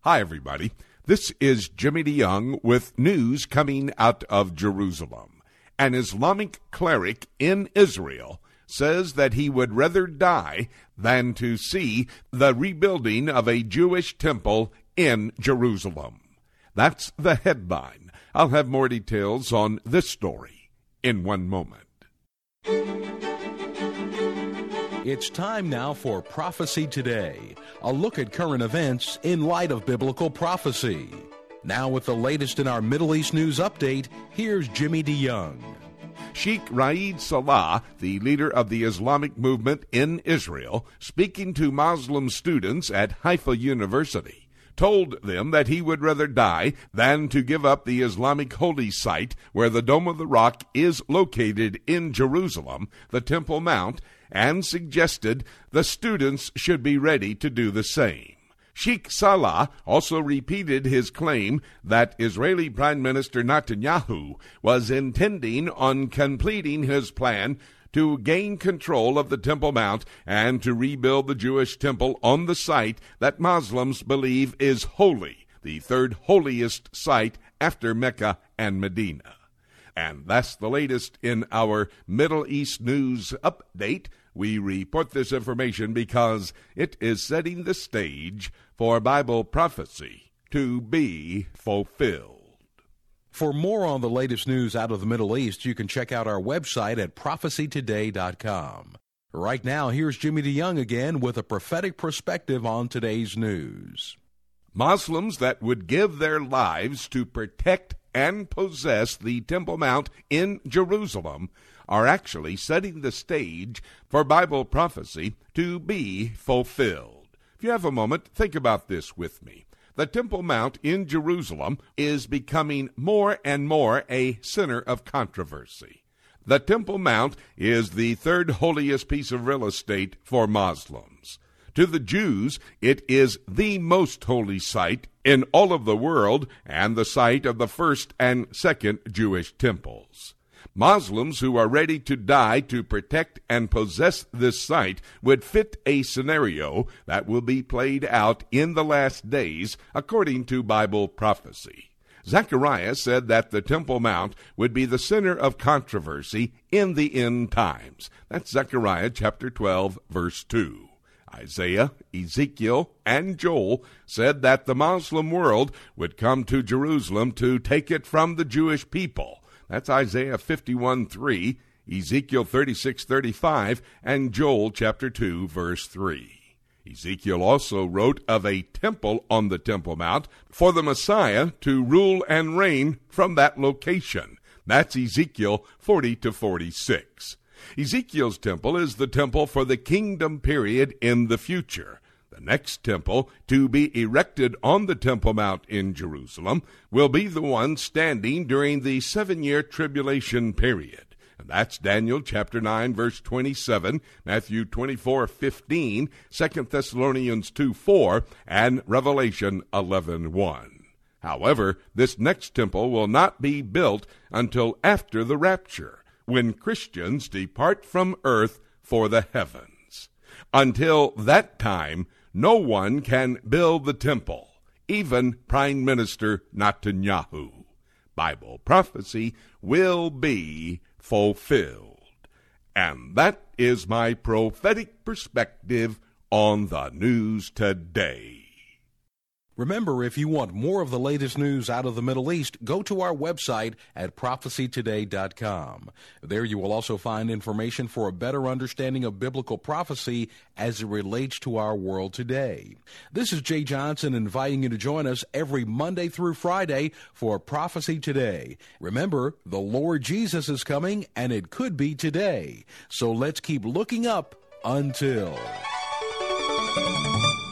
Hi, everybody. This is Jimmy DeYoung with news coming out of Jerusalem. An Islamic cleric in Israel says that he would rather die than to see the rebuilding of a Jewish temple in Jerusalem. That's the headline. I'll have more details on this story in one moment. It's time now for Prophecy Today, a look at current events in light of biblical prophecy. Now with the latest in our Middle East news update, here's Jimmy DeYoung. Sheikh Raed Salah, the leader of the Islamic movement in Israel, speaking to Muslim students at Haifa University, told them that he would rather die than to give up the Islamic holy site where the Dome of the Rock is located in Jerusalem, the Temple Mount, and suggested the students should be ready to do the same. Sheikh Salah also repeated his claim that Israeli Prime Minister Netanyahu was intending on completing his plan to gain control of the Temple Mount and to rebuild the Jewish temple on the site that Muslims believe is holy, the third holiest site after Mecca and Medina. And that's the latest in our Middle East news update. We report this information because it is setting the stage for Bible prophecy to be fulfilled. For more on the latest news out of the Middle East, you can check out our website at prophecytoday.com. Right now, here's Jimmy DeYoung again with a prophetic perspective on today's news. Muslims that would give their lives to protect and possess the Temple Mount in Jerusalem are actually setting the stage for Bible prophecy to be fulfilled. If you have a moment, think about this with me. The Temple Mount in Jerusalem is becoming more and more a center of controversy. The Temple Mount is the third holiest piece of real estate for Muslims. To the Jews, it is the most holy site in all of the world and the site of the first and second Jewish temples. Muslims who are ready to die to protect and possess this site would fit a scenario that will be played out in the last days according to Bible prophecy. Zechariah said that the Temple Mount would be the center of controversy in the end times. That's Zechariah chapter 12, verse 2. Isaiah, Ezekiel, and Joel said that the Muslim world would come to Jerusalem to take it from the Jewish people. That's Isaiah 51:3, Ezekiel 36:35, and Joel chapter 2, verse 3. Ezekiel also wrote of a temple on the Temple Mount for the Messiah to rule and reign from that location. That's Ezekiel 40-46. Ezekiel's temple is the temple for the kingdom period in the future. The next temple to be erected on the Temple Mount in Jerusalem will be the one standing during the 7-year tribulation period. And that's Daniel chapter 9, verse 27, Matthew 24:15, 2 Thessalonians 2:4, and Revelation 11:1. However, this next temple will not be built until after the rapture, when Christians depart from earth for the heavens. Until that time, no one can build the temple, even Prime Minister Netanyahu. Bible prophecy will be fulfilled. And that is my prophetic perspective on the news today. Remember, if you want more of the latest news out of the Middle East, go to our website at prophecytoday.com. There you will also find information for a better understanding of biblical prophecy as it relates to our world today. This is Jay Johnson inviting you to join us every Monday through Friday for Prophecy Today. Remember, the Lord Jesus is coming, and it could be today. So let's keep looking up until...